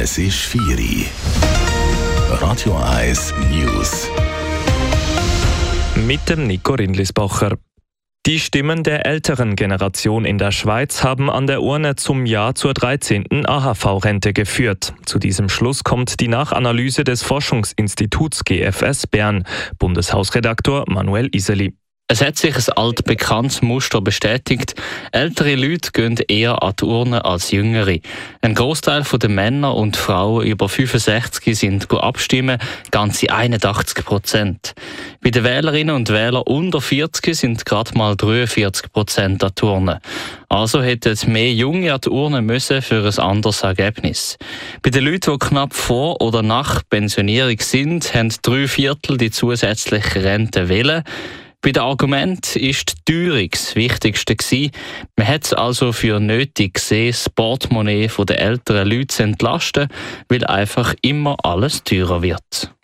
Es ist 4 Uhr. Radio 1 News. Mit dem Nico Rindlisbacher. Die Stimmen der älteren Generation in der Schweiz haben an der Urne zum Ja zur 13. AHV-Rente geführt. Zu diesem Schluss kommt die Nachanalyse des Forschungsinstituts GFS Bern. Bundeshausredaktor Manuel Iseli. Es hat sich ein altbekanntes Muster bestätigt. Ältere Leute gehen eher an die Urne als Jüngere. Ein Großteil der Männer und Frauen über 65 sind abstimmen, ganze 81%. Bei den Wählerinnen und Wählern unter 40 sind gerade mal 43% an die Urne. Also hätten mehr Junge an die Urne müssen für ein anderes Ergebnis. Bei den Leuten, die knapp vor oder nach Pensionierung sind, haben 3/4 die zusätzliche Rente wählen. Bei den Argumenten war die Teuerung das Wichtigste. Man hat es also für nötig gesehen, das Portemonnaie der älteren Leute zu entlasten, weil einfach immer alles teurer wird.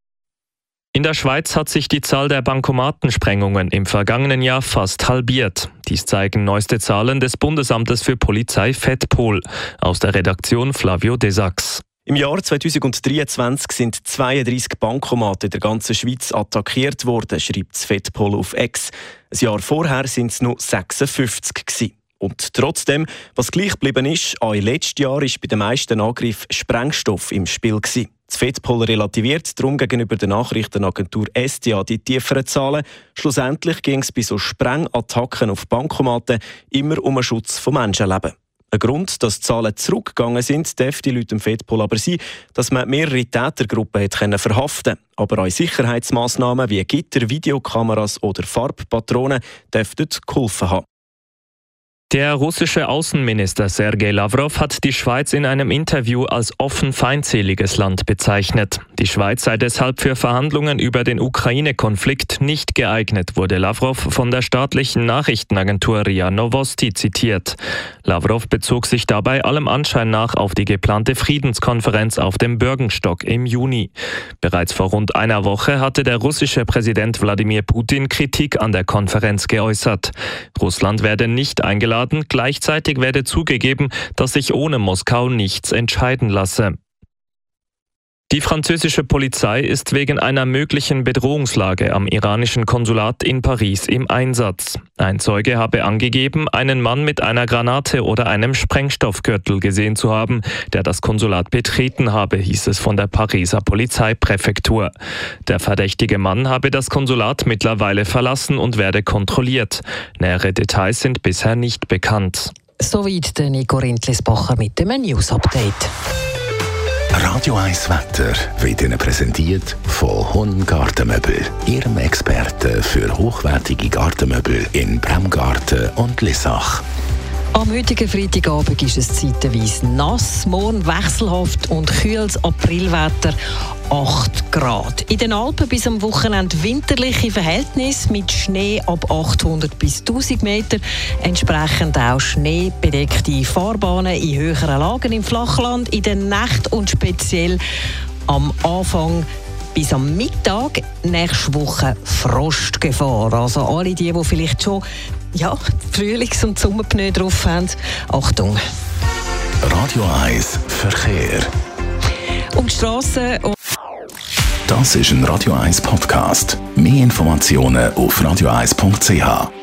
In der Schweiz hat sich die Zahl der Bankomatensprengungen im vergangenen Jahr fast halbiert. Dies zeigen neueste Zahlen des Bundesamtes für Polizei FEDPOL. Aus der Redaktion Flavio Desax. Im Jahr 2023 sind 32 Bankomate in der ganzen Schweiz attackiert worden, schreibt das FEDPOL auf X. Ein Jahr vorher sind es noch 56 gewesen. Und trotzdem, was gleich geblieben ist, auch letztes Jahr war bei den meisten Angriffen Sprengstoff im Spiel gewesen. Das FEDPOL relativiert darum gegenüber der Nachrichtenagentur SDA die tieferen Zahlen. Schlussendlich ging es bei so Sprengattacken auf Bankomaten immer um den Schutz von Menschenleben. Ein Grund, dass die Zahlen zurückgegangen sind, dürfte laut dem FEDPOL aber sein, dass man mehrere Tätergruppen verhaften konnte. Aber auch Sicherheitsmassnahmen wie Gitter, Videokameras oder Farbpatronen dürften geholfen haben. Der russische Außenminister Sergei Lavrov hat die Schweiz in einem Interview als offen feindseliges Land bezeichnet. Die Schweiz sei deshalb für Verhandlungen über den Ukraine-Konflikt nicht geeignet, wurde Lavrov von der staatlichen Nachrichtenagentur RIA Novosti zitiert. Lavrov bezog sich dabei allem Anschein nach auf die geplante Friedenskonferenz auf dem Bürgenstock im Juni. Bereits vor rund einer Woche hatte der russische Präsident Wladimir Putin Kritik an der Konferenz geäußert. Russland werde nicht eingeladen. Gleichzeitig werde zugegeben, dass sich ohne Moskau nichts entscheiden lasse. Die französische Polizei ist wegen einer möglichen Bedrohungslage am iranischen Konsulat in Paris im Einsatz. Ein Zeuge habe angegeben, einen Mann mit einer Granate oder einem Sprengstoffgürtel gesehen zu haben, der das Konsulat betreten habe, hieß es von der Pariser Polizeipräfektur. Der verdächtige Mann habe das Konsulat mittlerweile verlassen und werde kontrolliert. Nähere Details sind bisher nicht bekannt. Soweit der Nico Rindlisbacher mit dem News-Update. Radio 1 Wetter wird Ihnen präsentiert von Hun Gartenmöbel, Ihrem Experten für hochwertige Gartenmöbel in Bremgarten und Lissach. Am heutigen Freitagabend ist es zeitweise nass, morgen wechselhaft und kühles Aprilwetter, 8 Grad. In den Alpen bis am Wochenende winterliche Verhältnisse mit Schnee ab 800 bis 1000 Meter. Entsprechend auch schneebedeckte Fahrbahnen in höheren Lagen im Flachland, in der Nacht und speziell am Anfang bis am Mittag nächste Woche Frostgefahr. Also alle die vielleicht schon Frühlings- und Sommerpneu drauf haben, Achtung. Radio 1 Verkehr. Um die Strassen. Das ist ein Radio 1 Podcast. Mehr Informationen auf radio1.ch.